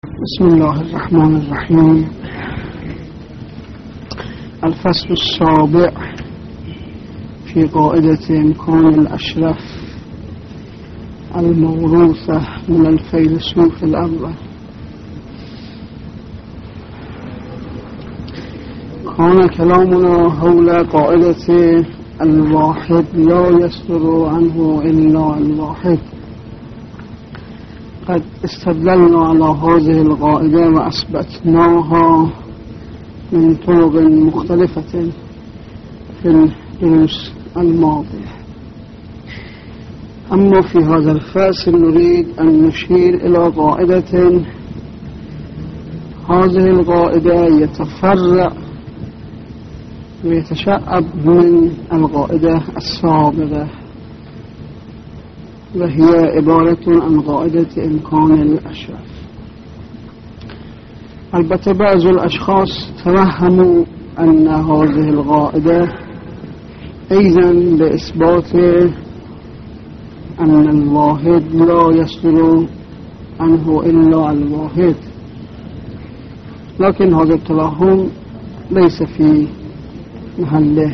بسم الله الرحمن الرحيم. الفصل السابع في قاعدة إمكان الأشرف الموروثة من الفيلسوف الأول. كان كلامنا حول قاعدة الواحد لا يصدر عنه إلا الواحد. قد استدللنا على هذه القاعدة وأثبتناها من طرق مختلفة في الدروس الماضية. أما في هذا الفصل نريد أن نشير إلى قاعدة. هذه القاعدة يتفرع ويتشعب من القاعدة السابقة، وهي عبارة عن قاعدة إمكان الأشرف. البته بعض الأشخاص توهموا أن هذه القاعدة أيضا بإثبات أن الواحد لا يصدر عنه إلا الواحد، لكن هذا التوهم ليس في محله،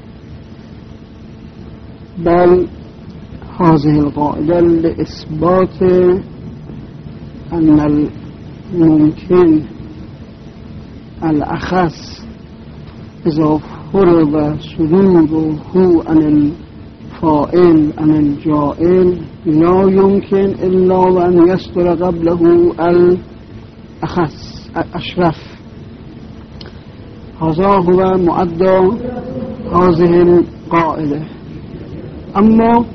بل هذه القاعدة لإثبات أن الممكن الأخص إذا فرض صدوره عن الفاعل عن الجائل لا يمكن إلا وأن يصدر قبله الأخص الأشرف. هذا هو مؤدى هذه القاعدة. أما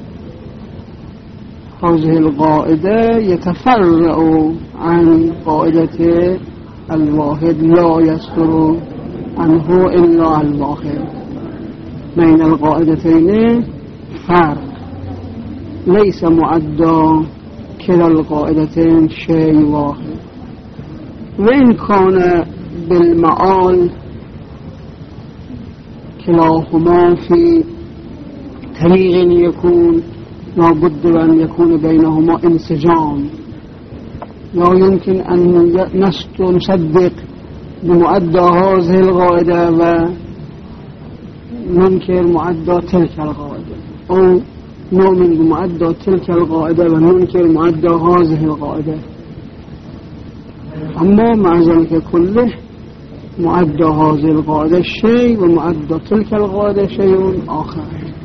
هذه القاعدة يتفرع عن قاعدة الواحد لا يصدر عنه إلا الواحد. بين القاعدتين فرق، ليس معدى كلا القاعدتين شيء واحد. وإن كان بالمعال كلاهما في طريق يكون لابد أن يكون بينهما انسجام، لا يمكن أن نصدق بمعدى هذه القاعدة وننكر معدى تلك القاعدة، أو نؤمن بمعدى تلك القاعدة وننكر معدى هذه القاعدة. أما مع ذلك كله معدى هذه القاعدة شيء ومعدى تلك القاعدة شيء آخر.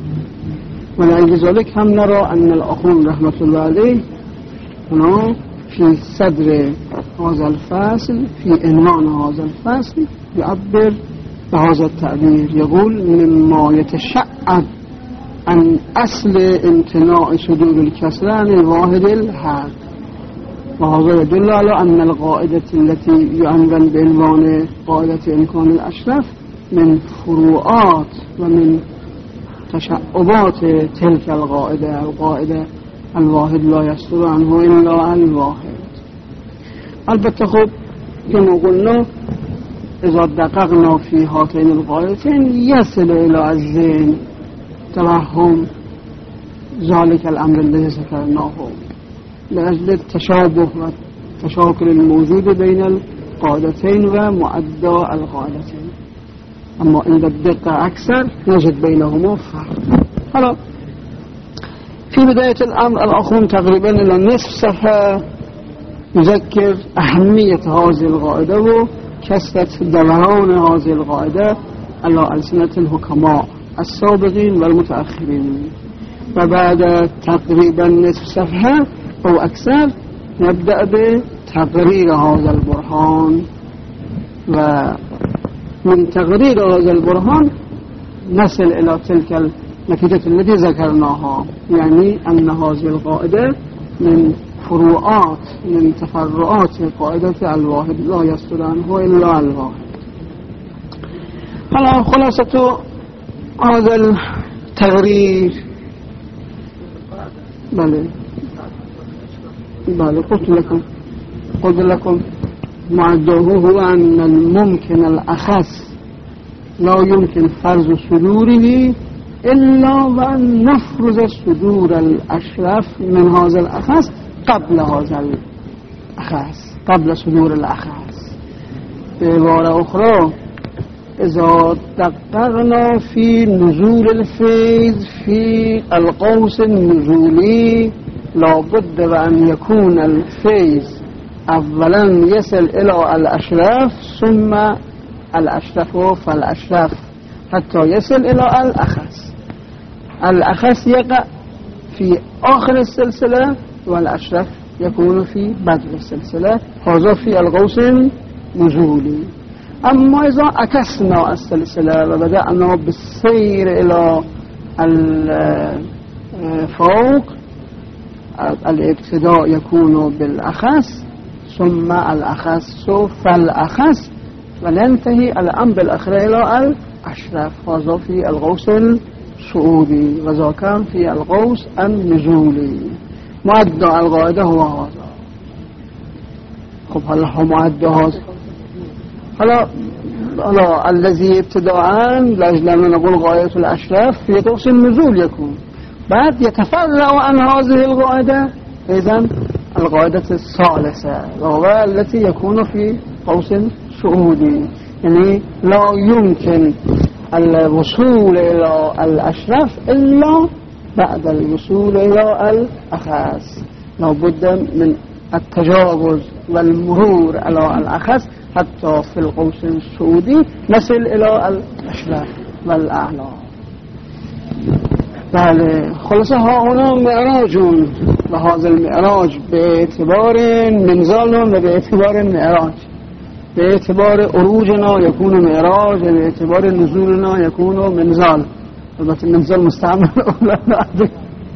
ولذلك هم نرى أن الأخون رحمة الله عليه هنا في صدر هذا الفصل في عنوان هذا الفصل يعبر بهذا التعبير، يقول مما يتشعب عن أصل امتناع صدور الكسر عن الواحد الحق. وهذا يدل على أن القاعدة التي يعنون بعنوان قاعدة إمكان الأشرف من فروعات ومن تشعبات تلك القاعدة الواحد لا يصدر عنه إلا الواحد. البته خب كما قلنا إذا دققنا في هاتين القاعدتين يصل إلى الذهن توهم ذلك الأمر الذي ذكرناه لأجل التشابه والتشاكل الموجود بين القاعدتين ومعدى القاعدتين. أما عند الدقة أكثر نجد بينهما فرق. هلا في بداية الأمر الأخون تقريبا إلى نصف صفحة يذكر أهمية هذه القاعدة وكثرة دوران هذه القاعدة على ألسنة الحكماء السابقين والمتأخرين. وبعد تقريبا نصف صفحة أو أكثر نبدأ بتقرير هذا البرهان، ومن تقرير هذا البرهان نصل إلى تلك النتيجة التي ذكرناها، يعني أن هذه القاعدة من فروعات من تفرعات قاعدة الواحد لا يصدر عنه إلا الواحد. هلا خلاصة هذا التقرير. بله قلت لكم معدوه هو أن الممكن الأخص لا يمكن فرض صدوره إلا وأن نفرض صدور الأشرف من هذا الأخص قبل هذا الأخص. قبل صدور الأخذ. بعبارة أخرى إذا دققنا في نزول الفيض في القوس النزولي لابد وأن يكون الفيض أولا يصل إلى الأشراف ثم الأشرف فالأشرف حتى يصل إلى الأخس. الأخس يقع في آخر السلسلة والأشرف يكون في بدء السلسلة. هذا في القوس النزولي. أما إذا أكسنا السلسلة وبدأنا بالسير إلى الفوق الابتداء يكون بالأخس ثم الأخس فالأخس وننتهي الأمر بالأخير إلى الأشرف. هذا في القوس الصعودي وذاك في القوس النزولي. مؤدى القاعدة هو هذا. خب هلا هو مؤدى هذا. هلا الذي ابتداء لأجل أن نقول غاية الأشرف في قوس النزول يكون، بعد يتفرع عن هذه القاعدة إذن القاعدة الثالثة وهو التي يكون في قوس صعودي. يعني لا يمكن الوصول إلى الأشرف إلا بعد الوصول إلى الأخس. لابد من التجاوز والمرور على الأخس حتى في القوس الصعودي نصل إلى الأشرف والأعلى. بله خلاصة هنا معراج، وهذا المعراج باعتبار منزال وباعتبار معراج. باعتبار عروجنا يكون معراج وباعتبار نزولنا يكون منزال. البته منزال مستعمل ولا بعد.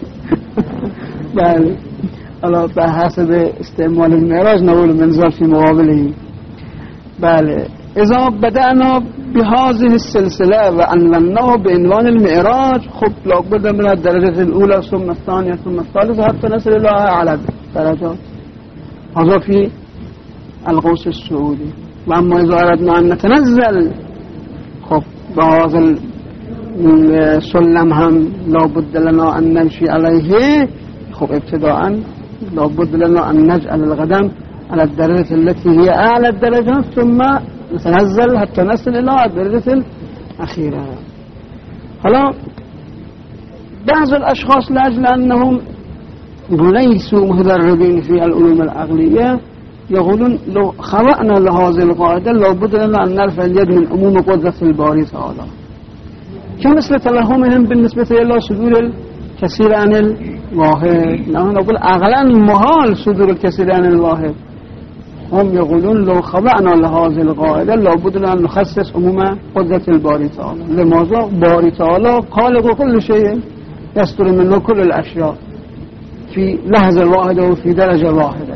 بله على بحسب استعمال المعراج نقول منزال في مقابله. بله إذا بدأنا بهذه السلسلة وعنوناه بعنوان المعراج، خب لابد من الدرجة الأولى ثم الثانية ثم الثالثة حتى نصل إلى أعلى الدرجات. هذا في القوس الصعودي. وأما إذا أردنا أن نتنزل خب بهذا السلم هم لابد لنا أن نمشي عليه. خب ابتداء لابد لنا أن نجعل القدم على الدرجة التي هي أعلى الدرجات ثم نتنزل حتى نصل إلى الدرجة الأخيرة. هلا بعض الأشخاص لأجل أنهم ليسوا متدربين في العلوم العقلية يقولون لو خلقنا لهذه القاعدة لابد لنا أن نرفع اليد من عموم قدرة الباري تعالى، كمثل تلهمهم بالنسبة إلى صدور الكثير عن الواحد. نحن نقول أغلى محال صدور الكثير عن الواحد. هم يقولون لو خضعنا لهذه القاعدة لابد أن نخصص عموم قدرة الباري تعالى. لماذا؟ باري تعالى خالق كل شيء يصدر منه كل الأشياء في لحظة واحدة وفي درجة واحدة.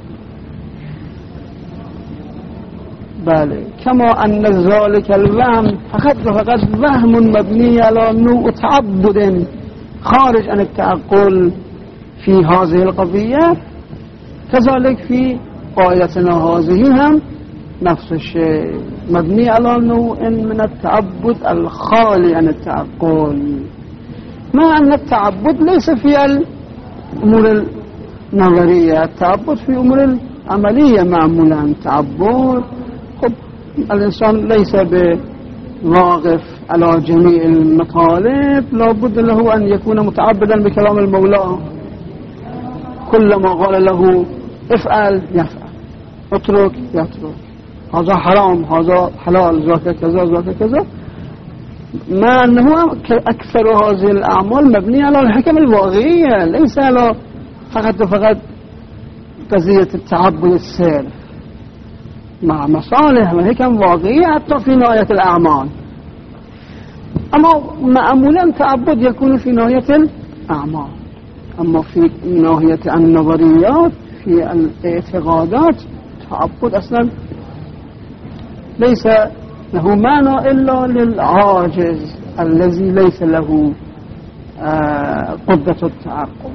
بله كما أن ذلك الوهم فقط وهم مبني على نوع تعبد خارج عن التعقل في هذه القضية، كذلك في قاعدتنا هذه هم نفس الشيء مبني على نوع من التعبد الخالي عن التعقل، مع أن التعبد ليس في الأمور النظرية، التعبد في أمور العملية معمولا. التعبد خب الإنسان ليس بواقف على جميع المطالب، لابد له أن يكون متعبدا بكلام المولى. كلما قال له افعل يفعل، اترك يترك، هذا حرام هذا حلال، ذاك كذا ذاك كذا، مع أنه أكثر هذه الأعمال مبنية على الحكم الواقعية، ليس على فقط قضية التعبد السير، مع مصالح وحكم واقعية حتى في نهاية الأعمال. أما معمولا تعبد يكون في نهاية الأعمال، أما في ناحية النظريات في الاعتقادات تعبد أصلا ليس له معنى إلا للعاجز الذي ليس له قدرة التعقل.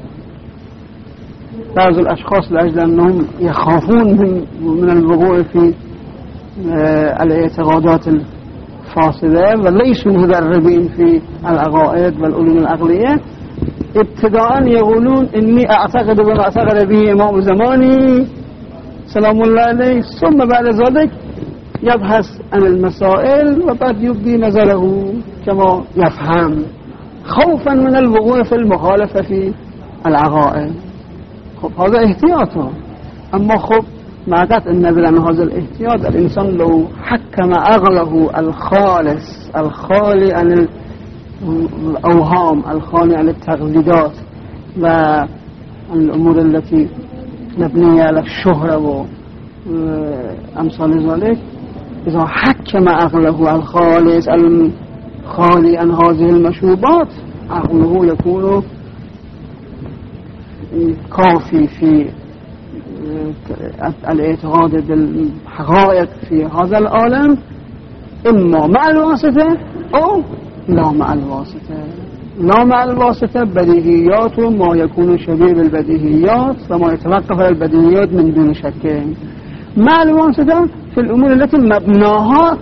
بعض الأشخاص لأجل أنهم يخافون من الوقوع في الاعتقادات الفاسدة وليسوا مدربين في العقائد والعلوم العقلية، ابتداء يقولون إني أعتقد بما اعتقد به إمام زماني سلام الله عليه، ثم بعد ذلك يبحث عن المسائل وبعد يبدي نظره كما يفهم خوفا من الوقوع في المخالفة في العقائد. خب هذا احتياطه. أما خب مع قطع النظر عن هذا الاحتياط الإنسان لو حكم عقله الخالص الخالي عن الأوهام الخالي عن التقليدات والأمور التي مبنية على الشهرة وأمثال ذلك، إذا حكم عقله الخالص الخالي عن هذه المشوبات عقله يكون كافي في الاعتقاد بالحقائق في هذا العالم، إما مع الواسطة أو لا مع الواسطة. لا مع الواسطة بديهيات ما يكون شبيه بالبديهيات وما يتوقف على البديهيات من دون شك. مع الواسطة في الأمور التي مبناها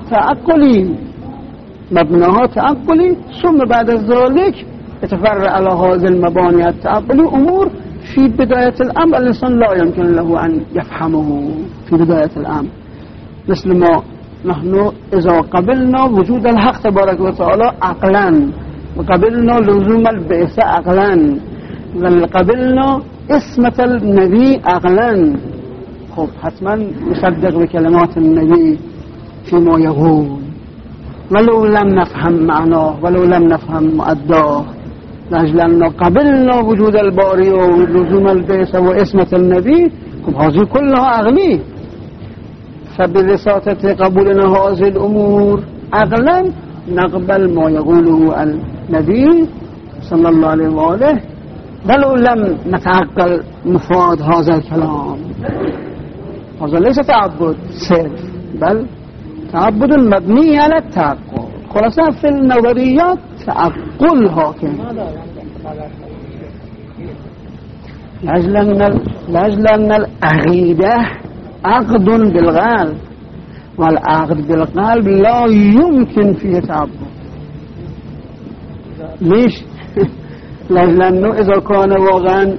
تعقلي ثم بعد ذلك يتفرع على هذه المباني التعقلي أمور في بداية الأمر الإنسان لا يمكن له أن يفهمه في بداية الأمر، مثل ما نحن إذا قبلنا وجود الحق تبارك وتعالى عقلا، وقبلنا لزوم البعثة عقلا، وقبلنا اسمة النبي عقلا، خب حتما نصدق بكلمات النبي فيما يقول ولو لم نفهم معناه ولو لم نفهم مؤداه، لأجل أنه قبلنا وجود الباري ولزوم البعثة واسمة النبي. خب هذه كلها عقلي، فببساطة قبولنا هذه الأمور عقلا نقبل ما يقوله النبي صلى الله عليه وآله ولو لم نتعقل مفاد هذا الكلام. هذا ليس تعبد صرف بل تعبد مبني على التعقل. خلاصة في النظريات تعقل حاكم، لأجل أن العقيدة عقد بالقلب، والعقد بالقلب لا يمكن فيه تعبد. ليش؟ لأنه إذا كان واقعا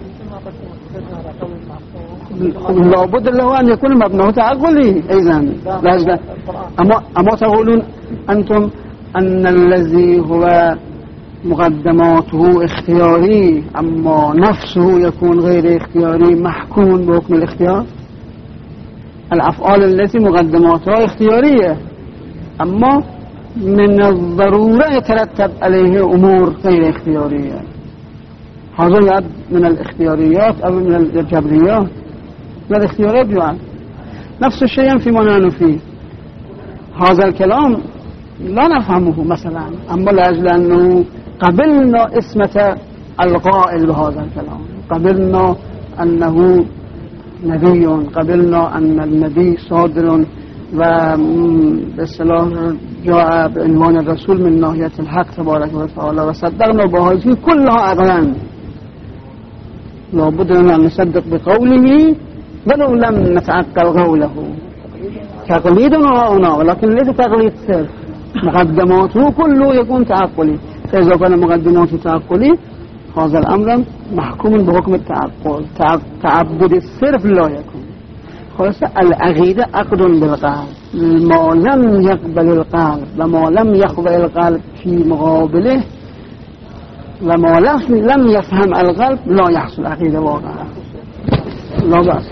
لابد له أن يكون مبناه تعقلي أيضا. أما تقولون أنتم أن الذي هو مقدماته اختياري أما نفسه يكون غير اختياري محكوم بحكم الاختيار. الأفعال التي مقدماتها اختيارية أما من الضرورة يترتب عليه أمور غير اختيارية. هذا يعد من الاختياريات أو من الجبريات. من الاختيارات يعد نفس الشيء فيما نحن فيه. هذا الكلام لا نفهمه مثلا، أما لأجل أنه قبلنا اسمة القائل بهذا الكلام، قبلنا أنه نبي، قبلنا أن النبي صادر وبالصلاح جاء بعنوان الرسول من ناحية الحق تبارك وتعالى، وصدقنا بهذه كلها عقلا. لابد أن نصدق بقوله ولو لم نتعقل قوله. تقليدنا هنا ولكن ليس تقليد صرف، مقدماته كله يكون تعقلي. فإذا كان مقدماته تعقلي هذا الأمر محكوم بحكم التعقل. تعبد الصرف لا يكون. خلاص العقيدة عقد بالقلب، ما لم يقبل القلب وما لم يخضع القلب في مقابله وما لم يفهم القلب لا يحصل عقيدة واقعا. لا بأس.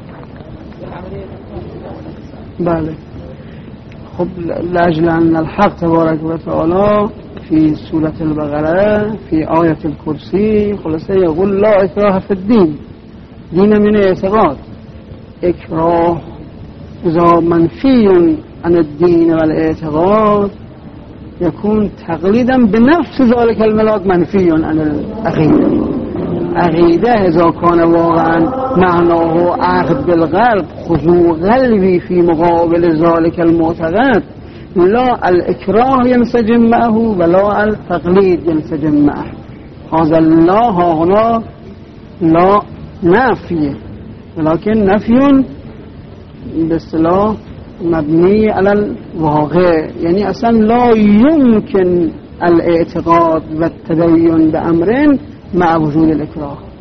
بله. خب لأجل أن الحق تبارك وتعالى في سورة البقرة في آية الكرسي خلاصة يقول لا إكراه في الدين. دين من اعتقاد. إكراه إذا منفي عن الدين والاعتقاد يكون تقليدا بنفس ذلك الملاك منفي عن العقيدة. عقيدة إذا كان واقعا معناه عقد بالقلب خضوع قلبي في مقابل ذلك المعتقد، لا الإكراه ينسجم معه ولا التقليد ينسجم معه. هذا لا هنا لا نافية، ولكن نفي باصطلاح مبني على الواقع، يعني أصلا لا يمكن الاعتقاد والتدين بأمر مع وجود الإكراه.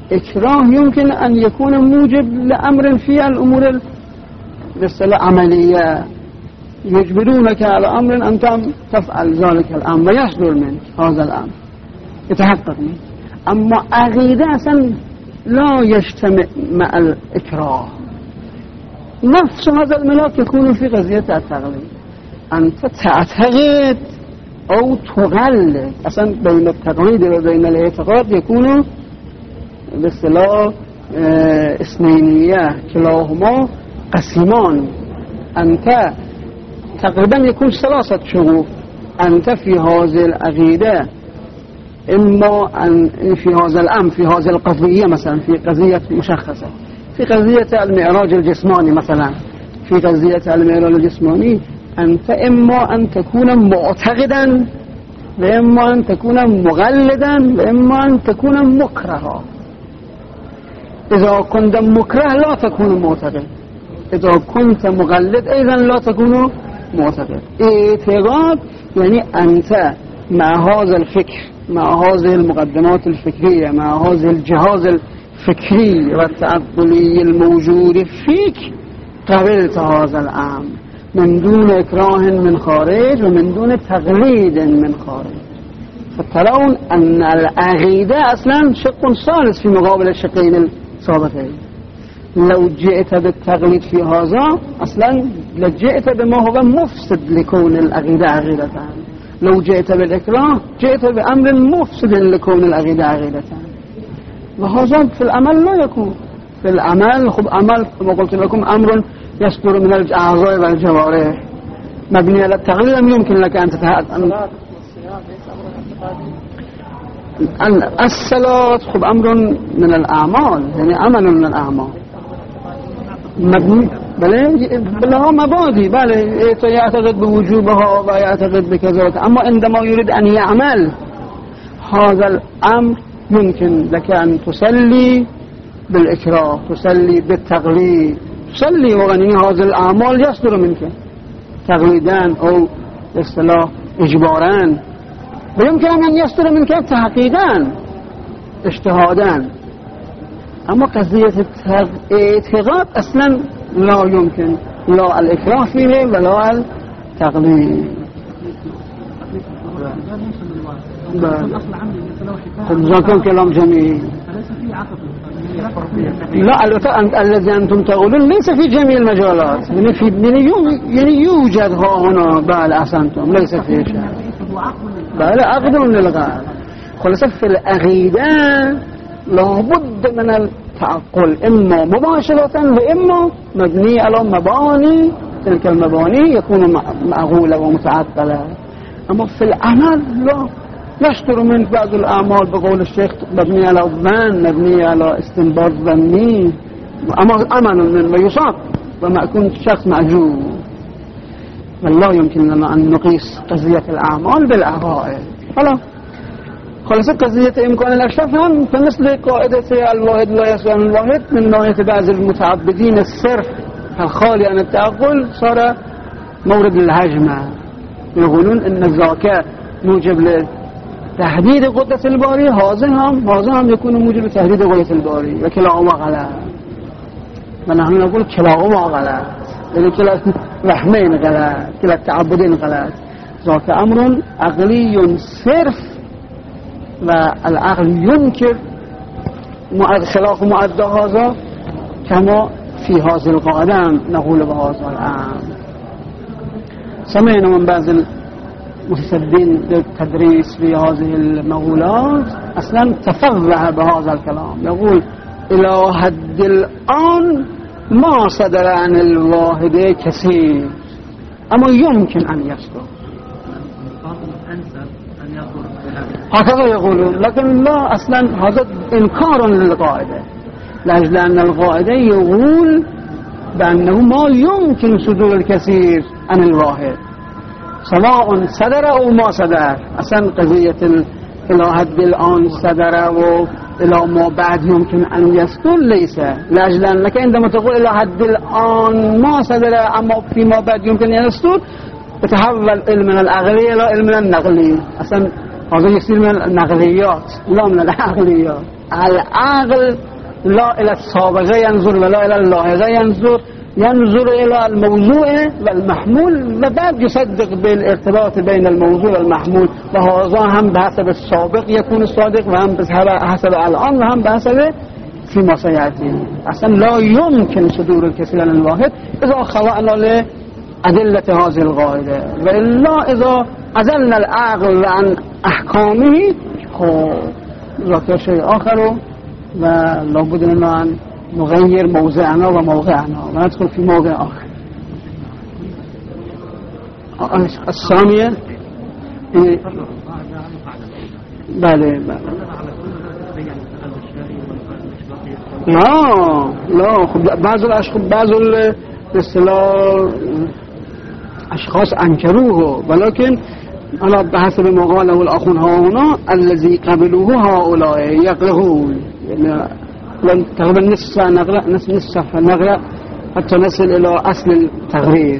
إكراه يمكن أن يكون موجب لأمر في الأمور بالصلاة عملية، يجبرونك على أمر أن تفعل ذلك الأمر ويصدر منك هذا الأمر يتحقق منك. أما عقيدة لا يجتمع مع الإكراه. نفس هذا الملاك يكون في قضية التقليد، أنت تعتقد أو تغلق. أصلا بين التقليد وبين الاعتقاد يكون باصطلاح اثنينية، كلاهما قسمان. أنت تقريبا يكون 3 شروط. أنت في هذه العقيدة إما أن في هذا الأمر، في هذه القضية، مثلا في قضية مشخصة، في قضية المعراج الجسماني مثلا، في قضية المعراج الجسماني أنت إما أن تكون معتقدا، وإما أن تكون مغلدا، وإما أن تكون مكرها. إذا كنت مكره لا تكون معتقد، إذا كنت مغلد أيضا لا تكون معتقد. اعتقاد يعني أنت مع هذا الفكر، مع هذه المقدمات الفكرية، مع هذا الجهاز الفكري والتعقلي الموجود فيك، قبلت هذا الأمر من دون إكراه من خارج ومن دون تقليد من خارج. فترون أن العقيدة أصلا شق ثالث في مقابل الشقين السابقين. لو جئت بالتقليد في هذا أصلا لجئت بما هو مفسد لكون العقيدة عقيدة. لو جئت بالإكراه جئت بأمر مفسد لكون العقيدة عقيدة. وهذا في العمل لا يكون. في العمل خب عمل كما قلت لكم أمر يصدر من الأعضاء والجوارح مبني على التقليد. لم يمكن لك أن تتحقق. الصلاة خب أمر من الأعمال، يعني عمل من الأعمال مبني بلها مبادئ، بله يعتقد بوجوبها ويعتقد بكذا. أما عندما يريد أن يعمل هذا الأمر يمكن لك أن تصلي بالإكراه، تصلي بالتقليد، تصلي وغني هذا الأعمال يصدر منك تقليدان أو اصطلاح إجباران، ويمكن أن يصدر منك تحقيقان اجتهادان. أما قضية الاعتقاد أصلا لا يمكن لا الإكراه فيه ولا التقليد. ذاك كلام جميل. لا الذي أنتم تقولون ليس في جميع المجالات، يعني يوجد هنا بعد أحسنتم ليس في شيء بعد عقد للغاية. خلاصة في العقيدة لابد من التعقل، إما مباشرة وإما مبني على مباني، تلك المباني يكون معقولة ومتعقلة. أما في العمل لا يشتر من بعض الأعمال بقول الشيخ مبني على الظن، مبني على استنباط ظني، أمل من ويصاب وما يكون شخص معجوب. والله يمكن لنا أن نقيس قضية الأعمال بالعقائد. خلاص قضية إمكان الأشرف هم فمثل قاعدة الواحد لا يسوى عن الواحد من نوعية بعض المتعبدين الصرف الخالي عن التعقل صار مورد الهجمة. يقولون إن الذكاء موجب لتحديد قدرة الباري، هذا هم يكون موجب لتحديد قدرة الباري، وكلاهما غلط. ونحن نقول كلاهما غلط، يعني كلا رحمين غلط، كلا التعبدين غلط. ذاك أمر عقلي صرف، والعقل ينكر خلاف معدى هذا كما في هذه القاعدة نقول بهذا الآن. سمعنا من بعض المتسبين للتدريس في هذه المقولات أصلا تفرع بهذا الكلام، يقول إلى حد الآن ما صدر عن الواحد كثير، أما يمكن أن يصدر. هكذا يقولون، لكن لا، أصلا هذا إنكار للقاعدة، لأجل أن القاعدة يقول بأنه ما يمكن صدور الكثير عن الواحد سواء صدر أو ما صدر. أصلا قضية إلى حد الآن صدر وإلى ما بعد يمكن أن يصدر ليس، لأجل أنك عندما تقول إلى حد الآن ما صدر أما فيما بعد يمكن أن يصدر تتحول علم من العقلية إلى علم من النقلي. أصلا هذا يصير من النقليات لا من العقليات. العقل لا إلى السابقة ينظر ولا إلى اللاحقة ينظر إلى الموضوع والمحمول وبعد يصدق بالارتباط بين الموضوع والمحمول، وهذا هم بحسب السابق يكون الصادق وهم بحسب الآن وهم بحسب فيما سيأتي. أصلا لا يمكن صدور الكثير عن الواحد إذا خضعنا لأدلة هذه القاعدة، وإلا إذا أزلنا العقل عن أحكامه ذاك شيء آخر، ولا بد لنا أن نغير موضعنا وموضعنا وندخل في موضع آخر. الثانية بله لا بعض الأشخاص أنكروه، ولكن على بحسب ما قاله الأخون هنا الذي قبلوه هؤلاء يقرؤون، يعني تقريبا نصف صفحة نقرأ حتى نصل إلى أصل التغيير.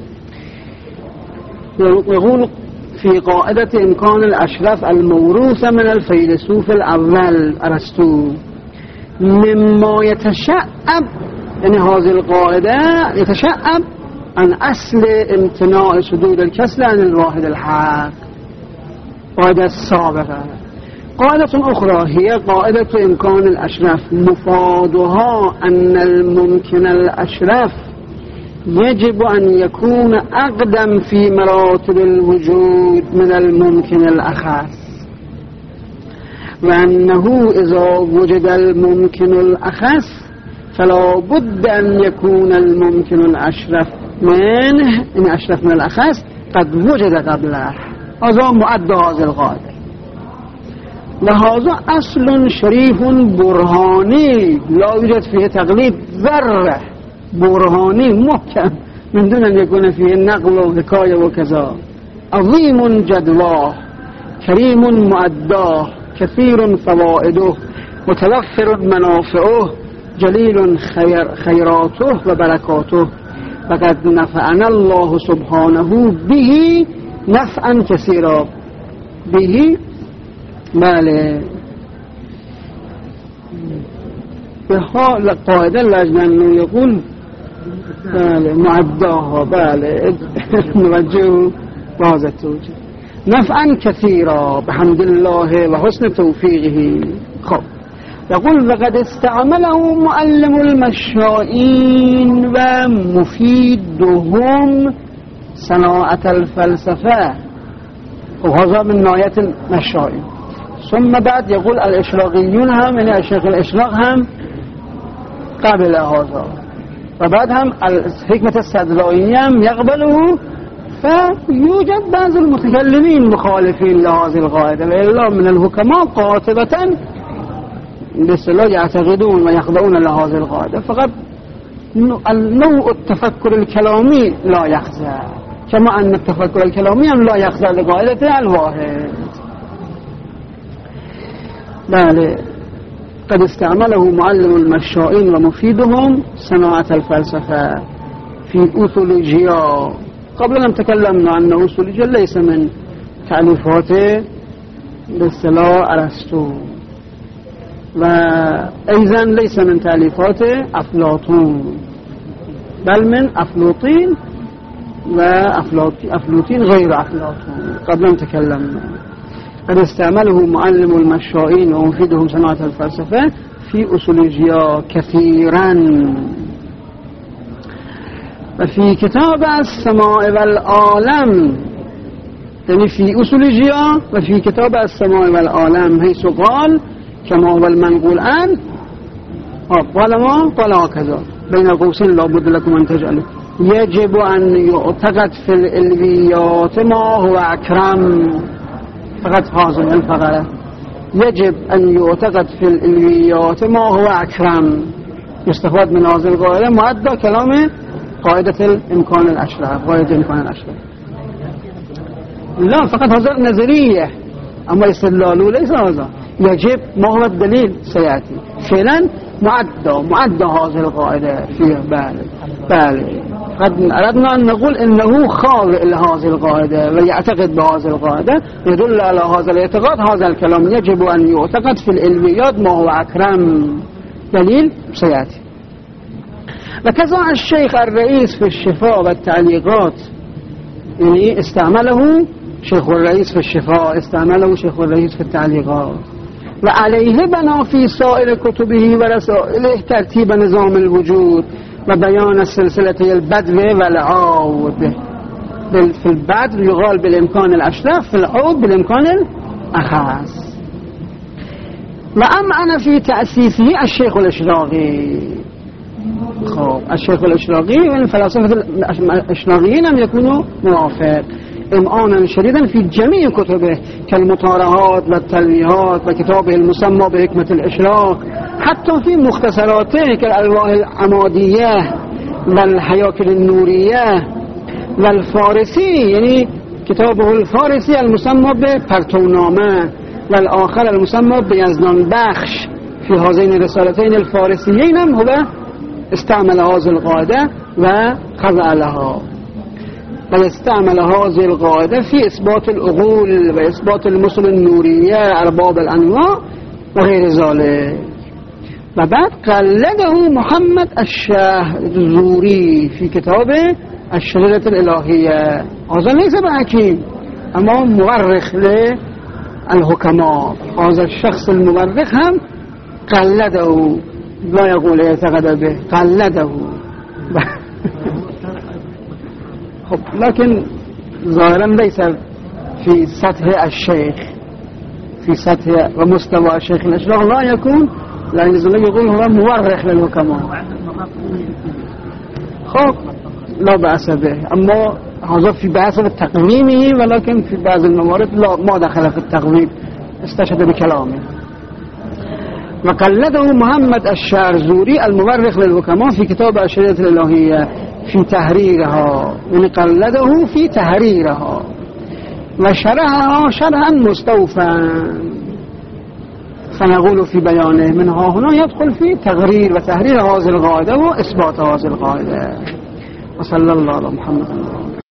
يقول في قاعدة إمكان الأشرف الموروثة من الفيلسوف الأول أرسطو مما يتشعب، يعني هذه القاعدة يتشعب عن أصل امتناع صدور الكسل عن الواحد الحق، قاعدة السابقة. قاعدة أخرى هي قاعدة إمكان الأشرف، مفادها أن الممكن الأشرف يجب أن يكون أقدم في مراتب الوجود من الممكن الأخص، وأنه إذا وجد الممكن الأخص فلا بد أن يكون الممكن الأشرف منه، إن أشرف من الأخص قد وجد قبله. هذا مؤدى هذه القاعدة، وهذا أصل شريف برهاني لا يوجد فيه تقليد ذرة، برهاني محكم من دون أن يكون فيه نقل وحكاية وكذا، عظيم جدواه كريم مؤداه كثير فوائده متوفر منافعه جليل خيراته وبركاته، فقد نفعنا الله سبحانه به نفعا كثيرا. به بله بحال قاعدة لجنة يقول بله معداها بله نوجه بعض التوجه نفعا كثيرا بحمد الله وحسن توفيقه. خب يقول وقد استعمله معلم المشائين ومفيدهم صناعة الفلسفة، وهذا من نوعية المشائين. ثم بعد يقول الإشراقيون هم، يعني الشيخ الإشراق هم قبل هذا، وبعد هم الحكمة السدرائية هم يقبله. فيوجد بعض المتكلمين مخالفين لهذه القاعدة، وإلا من الحكماء قاطبة بصلاة يعتقدون ويخضعون لهذه القاعدة، فقط النوع التفكر الكلامي لا يخضع، كما أن التفكر الكلامي هم لا يخضع لقاعدة الواحد. بله قد استعمله معلم المشائين ومفيدهم صناعة الفلسفة في أوثولوجيا. قبل أن تكلمنا عن أوثولوجيا ليس من تأليفات بصلاة أرسطو، وأيضا ليس من تأليفات أفلاطون، بل من أفلاطين وأفلاطين غير أفلاطون. قبل أن تكلمنا قد استعمله معلم المشائين ومفيدهم صناعة الفلسفة في أوثولوجيا كثيرا. وفي كتاب السماء والعالم، يعني في أوثولوجيا وفي كتاب السماء والعالم، حيث قال كما هو المنقول عنه قال ما قال هكذا بين قوسين لا بد لكم أن تجعلوا يجب أن يعتقد في الإلويات ما هو أكرم. فقط هذا الفقرة يجب أن يعتقد في الإلويات ما هو أكرم، يستفاد من هذه القاعدة مؤدى كلام قاعدة الإمكان الأشرف. قاعدة الإمكان الأشرف لا فقط هذا نظرية، أما استدلاله ليس هذا. يجب ما هو الدليل سيأتي فعلا مؤدى هذه القاعدة فيه. بله قد أردنا أن نقول إنه خاضع لهذه القاعدة ويعتقد بهذه القاعدة، يدل على هذا الاعتقاد. هذا الكلام يجب أن يعتقد في العلميات ما هو أكرم، دليل سيأتي. وكذا الشيخ الرئيس في الشفاء والتعليقات، يعني استعمله شيخ الرئيس في الشفاء، استعمله شيخ الرئيس في التعليقات، وعليه بنا في سائر كتبه ورسائله ترتيب نظام الوجود وبيان السلسلة البدو والعود. في البدو يقال بالإمكان الأشرف، في العود بالإمكان الأخص. وأمعن في تأسيسه الشيخ الإشراقي. خب الشيخ الإشراقي والفلاسفة الإشراقيين هم يكونوا موافق إمعانا شديدا في جميع كتبه كالمطارحات والتلويحات وكتابه المسمى بحكمة الإشراق، حتى في مختصراته كالألواح العمادية والحياكل النورية والفارسي، يعني كتابه الفارسي المسمى بپرتونامه، والآخر المسمى بيزنان بخش. في هذين الرسالتين الفارسيين هم هو استعمل هذه القاعدة وخضع لها، ويستعمل هذه القاعدة في إثبات العقول وإثبات المثل النورية أرباب الأنواع وغير ذلك. وبعد قلده محمد الشهرزوري في كتابه الشجرة الإلهية. هذا ليس بحكيم، أما مؤرخ للحكماء. هذا الشخص المؤرخ هم قلده، لا يقول يعتقد به، قلده. لكن ظاهرا ليس في سطح الشيخ، في سطح ومستوى الشيخ الإشراق لا يكون، لأن يقول هو مؤرخ للحكماء. خب لا بأس به، أما هذا في بحث تقويمه، ولكن في بعض الموارد لا، ما دخل في التقويم، استشهد بكلامه. وقلده محمد الشهرزوري المؤرخ للحكماء في كتاب الشجرة الإلهية في تحريرها، ونقلده في تحريرها وشرحها شرحا مستوفا. فنقول في بيانه منها هنا يدخل في تغرير وتحرير هذه القاعدة وإثبات هذه القاعدة. وصلى الله على محمد.